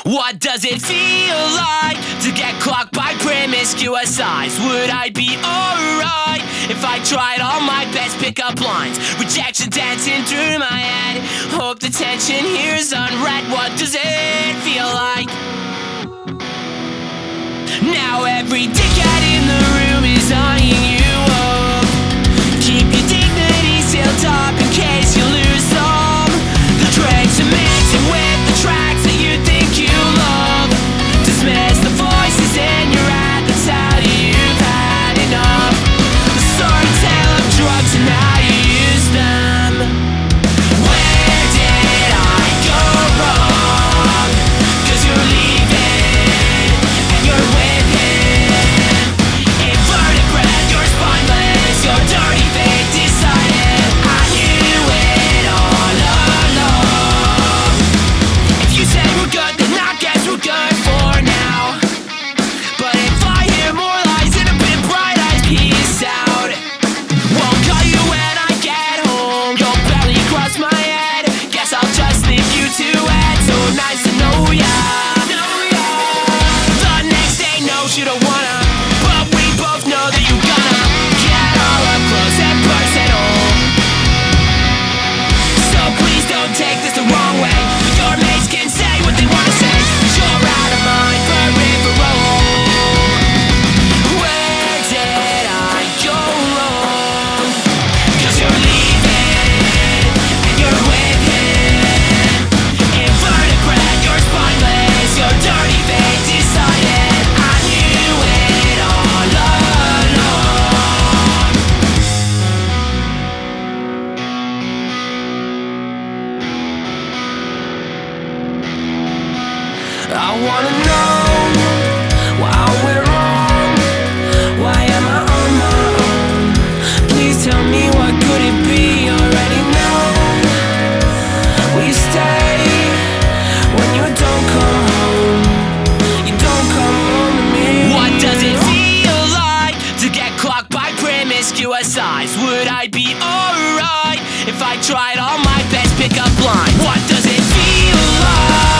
What does it feel like to get clocked by promiscuous eyes? Would I be alright if I tried all my best pickup lines? Rejection dancing through my head. Hope the tension here's unread. What does it feel like? Now every dickhead in the room is eyeing you up. Keep your dignity sealed up in case you lose some. The tricks are mixing with the tracks that you think you love. Dismiss the voices in your head that tell you you've had enough. The story tale of drugs and how you use them. Where did I go wrong? 'Cause you're leaving and you're with him. Invertebrate, you're spineless, your dirty fate decided. I knew it all along. If you say we're good, then I guess we're good for now. But if I hear more lies in a bit bright eyes, peace out. Won't call you when I get home. You'll barely cross my head. Guess I'll just leave you to it. So nice to know ya. The next day, no, you don't wanna. But we both know that you're gonna get all up close and personal. So please don't take this the wrong way. Your mates can say what they wanna say. You're out of mind, peripheral. Where did I go wrong? 'Cause you're leaving and you're with him. Invertebrate, you're spineless, your dirty fate decided. I knew it all along. I wanna know why I went wrong. Why am I on my own? Please tell me, what could it be? Already know. Will you stay when you don't come home? You don't come home to me. What does it feel like to get clocked by promiscuous eyes? Would I be alright if I tried all my best pickup lines? What does it feel like?